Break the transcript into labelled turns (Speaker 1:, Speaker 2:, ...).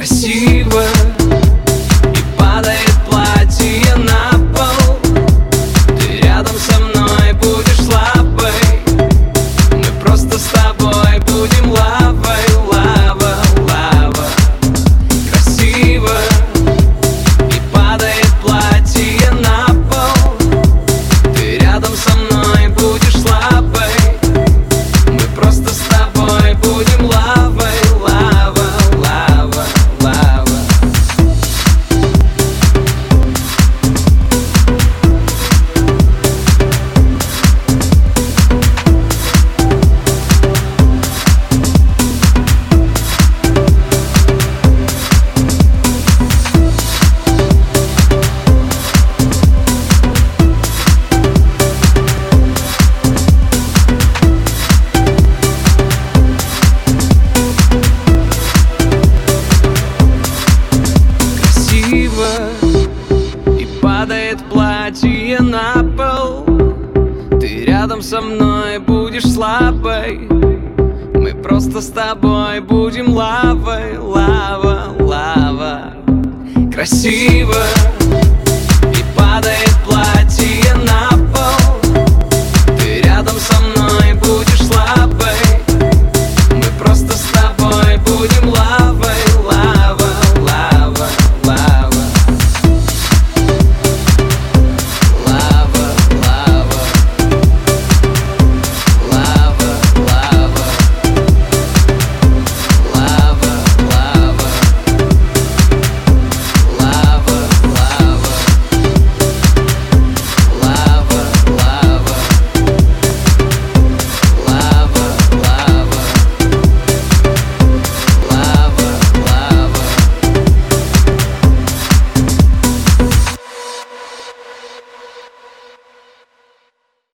Speaker 1: красиво, и падает платье на пол. Ты рядом со мной будешь слабой, мы просто с тобой будем лавой. Лава, лава, красиво, и падает платье на пол. Ты рядом со мной будешь слабой, мы просто с тобой будем лавой. Лава, лава, лава. И падает платье на пол. Ты рядом со мной будешь слабой, мы просто с тобой будем лавой. Лава, лава, красиво,